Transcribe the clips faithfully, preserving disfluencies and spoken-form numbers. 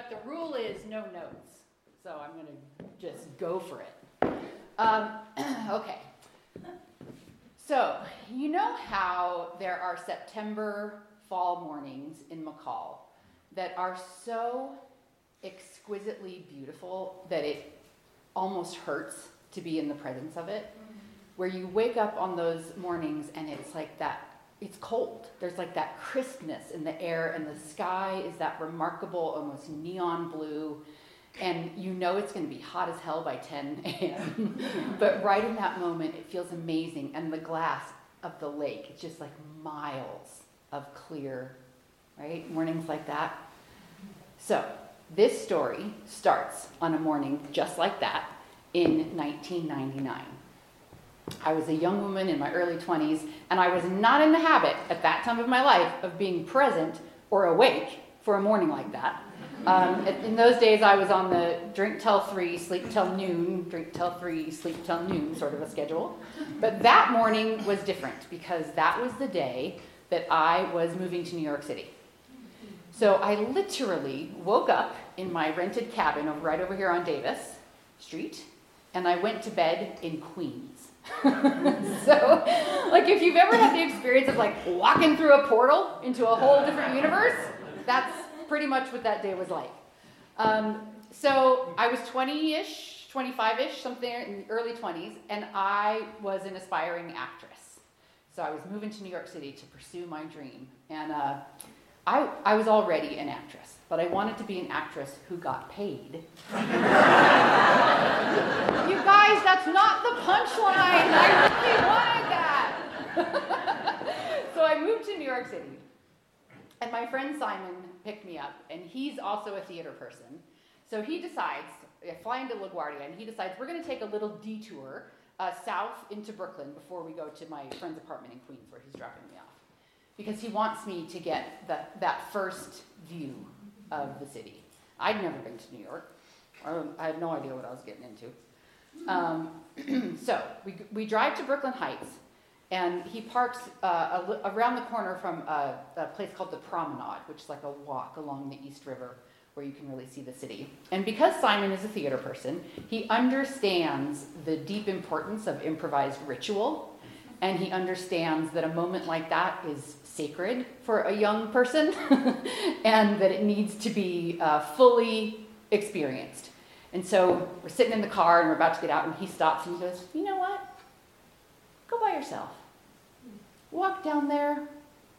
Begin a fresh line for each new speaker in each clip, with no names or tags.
but the rule is no notes. So I'm going to just go for it. Um, okay. So, you know how there are September fall mornings in McCall that are so exquisitely beautiful that it almost hurts to be in the presence of it? Where you wake up on those mornings and it's like that, it's cold. There's like that crispness in the air, and the sky is that remarkable, almost neon blue. And you know it's going to be hot as hell by ten a.m. But right in that moment, it feels amazing. And the glass of the lake, it's just like miles of clear, right? Mornings like that. So this story starts on a morning just like that in nineteen ninety-nine. I was a young woman in my early twenties, and I was not in the habit at that time of my life of being present or awake for a morning like that. Um, in those days, I was on the drink till three, sleep till noon, drink till three, sleep till noon sort of a schedule. But that morning was different because that was the day that I was moving to New York City. So I literally woke up in my rented cabin right over here on Davis Street, and I went to bed in Queens. So, like, if you've ever had the experience of, like, walking through a portal into a whole different universe, that's pretty much what that day was like. Um, so I was twenty-ish, twenty-five-ish, something in the early twenties, and I was an aspiring actress. So I was moving to New York City to pursue my dream. And uh, I, I was already an actress, but I wanted to be an actress who got paid. You guys, that's not the punchline. I really wanted that. So I moved to New York City. And my friend Simon picked me up, and he's also a theater person. So he decides, I fly into LaGuardia, and he decides we're going to take a little detour uh, south into Brooklyn before we go to my friend's apartment in Queens where he's dropping me off. Because he wants me to get the, that first view of the city. I'd never been to New York. I had no idea what I was getting into. Um, so we, we drive to Brooklyn Heights. And he parks uh, a, around the corner from a, a place called the Promenade, which is like a walk along the East River where you can really see the city. And because Simon is a theater person, he understands the deep importance of improvised ritual. And he understands that a moment like that is sacred for a young person and that it needs to be uh, fully experienced. And so we're sitting in the car and we're about to get out, and he stops and he goes, you know what? Go by yourself. Walk down there.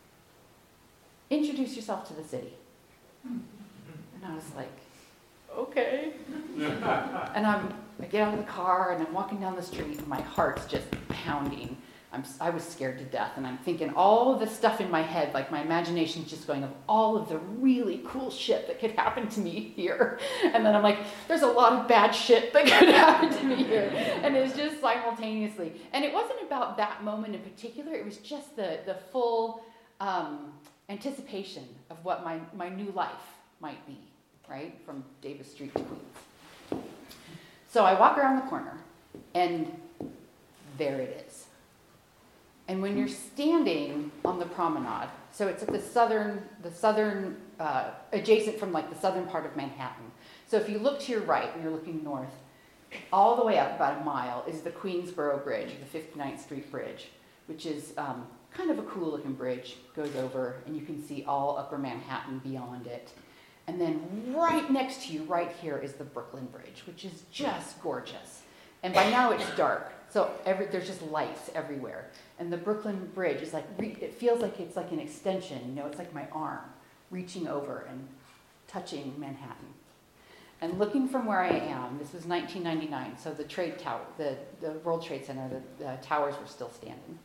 Introduce yourself to the city. And I was like, okay. And I'm, I get out of the car and I'm walking down the street and my heart's just pounding. I'm, I was scared to death, and I'm thinking all of the stuff in my head, like my imagination's just going of all of the really cool shit that could happen to me here. And then I'm like, there's a lot of bad shit that could happen to me here. And it's just simultaneously. And it wasn't about that moment in particular. It was just the, the full um, anticipation of what my, my new life might be, right? From Davis Street to Queens. So I walk around the corner, and there it is. And when you're standing on the promenade, so it's at the southern, the southern, uh, adjacent from like the southern part of Manhattan. So if you look to your right, and you're looking north, all the way up about a mile is the Queensboro Bridge, the fifty-ninth Street Bridge, which is um, kind of a cool looking bridge, goes over, and you can see all upper Manhattan beyond it. And then right next to you, right here, is the Brooklyn Bridge, which is just gorgeous. And by now it's dark, so every, there's just lights everywhere. And the Brooklyn Bridge is like, it feels like it's like an extension, you know, it's like my arm reaching over and touching Manhattan. And looking from where I am, this was nineteen ninety-nine, so the trade tower, the, the World Trade Center, the, the towers were still standing.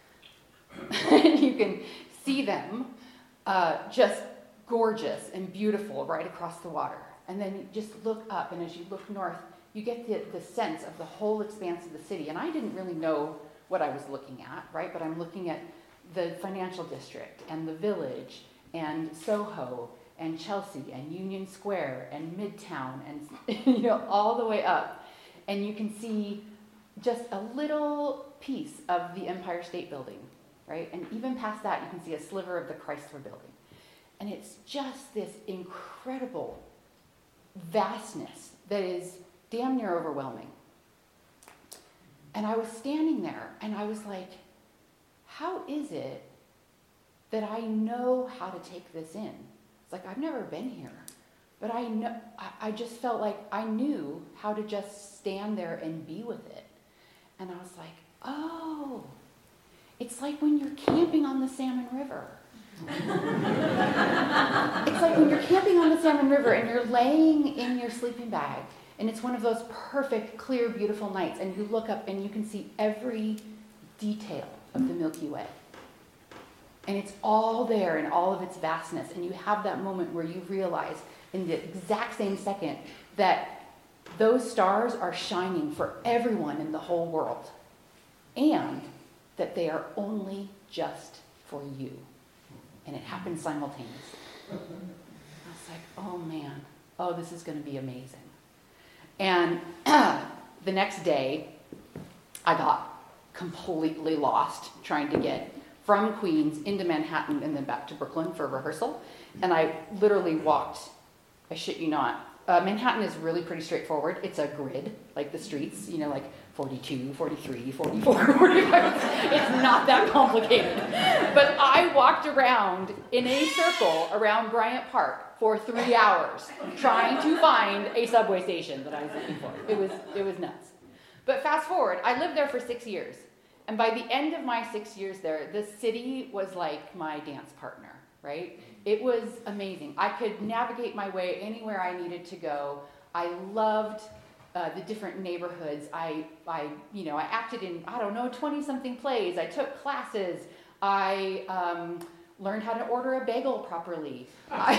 And you can see them uh, just gorgeous and beautiful right across the water. And then you just look up, and as you look north, you get the, the sense of the whole expanse of the city. And I didn't really know what I was looking at, right? But I'm looking at the financial district and the Village and Soho and Chelsea and Union Square and Midtown and you know all the way up. And you can see just a little piece of the Empire State Building, right? And even past that, you can see a sliver of the Chrysler Building. And it's just this incredible vastness that is damn near overwhelming. And I was standing there and I was like, how is it that I know how to take this in? It's like, I've never been here, but I know, I, I just felt like I knew how to just stand there and be with it. And I was like, oh, it's like when you're camping on the Salmon River. It's like when you're camping on the Salmon River and you're laying in your sleeping bag and it's one of those perfect, clear, beautiful nights and you look up and you can see every detail of the Milky Way. And it's all there in all of its vastness. And you have that moment where you realize in the exact same second that those stars are shining for everyone in the whole world. And that they are only just for you. And it happens simultaneously. I was like, oh man, oh, this is going to be amazing. And the next day, I got completely lost trying to get from Queens into Manhattan and then back to Brooklyn for rehearsal. And I literally walked, I shit you not. Uh, Manhattan is really pretty straightforward. It's a grid, like the streets, you know, like forty-two, forty-three, forty-four, forty-five. It's not that complicated. But I walked around in a circle around Bryant Park for three hours trying to find a subway station that I was looking for. It was, it was nuts. But fast forward, I lived there for six years. And by the end of my six years there, the city was like my dance partner, right? It was amazing. I could navigate my way anywhere I needed to go. I loved uh, the different neighborhoods. I, I, you know, I acted in, I don't know, twenty-something plays. I took classes. I um, learned how to order a bagel properly. I,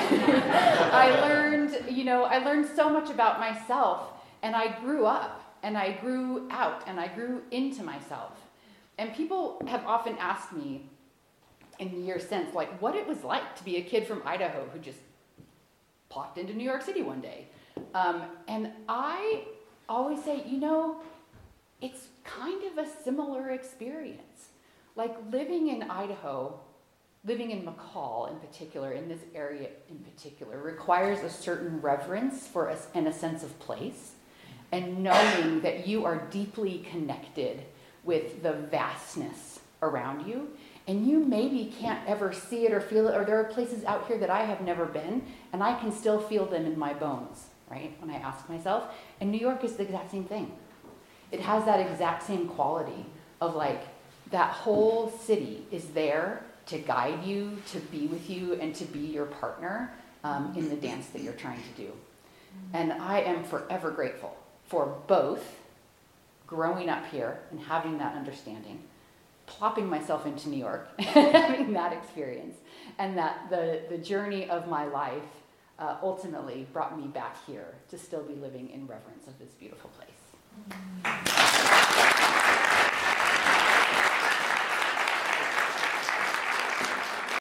I learned, you know, I learned so much about myself. And I grew up, and I grew out, and I grew into myself. And people have often asked me in the years since, like, what it was like to be a kid from Idaho who just popped into New York City one day. Um, and I always say, you know, it's kind of a similar experience. Like living in Idaho, living in McCall in particular, in this area in particular, requires a certain reverence for us and a sense of place, and knowing that you are deeply connected with the vastness around you. And you maybe can't ever see it or feel it, or there are places out here that I have never been, and I can still feel them in my bones, right, when I ask myself. And New York is the exact same thing. It has that exact same quality of like, that whole city is there to guide you, to be with you, and to be your partner um, in the dance that you're trying to do. And I am forever grateful for both growing up here and having that understanding, plopping myself into New York, having that experience, and that the, the journey of my life uh, ultimately brought me back here to still be living in reverence of this beautiful place.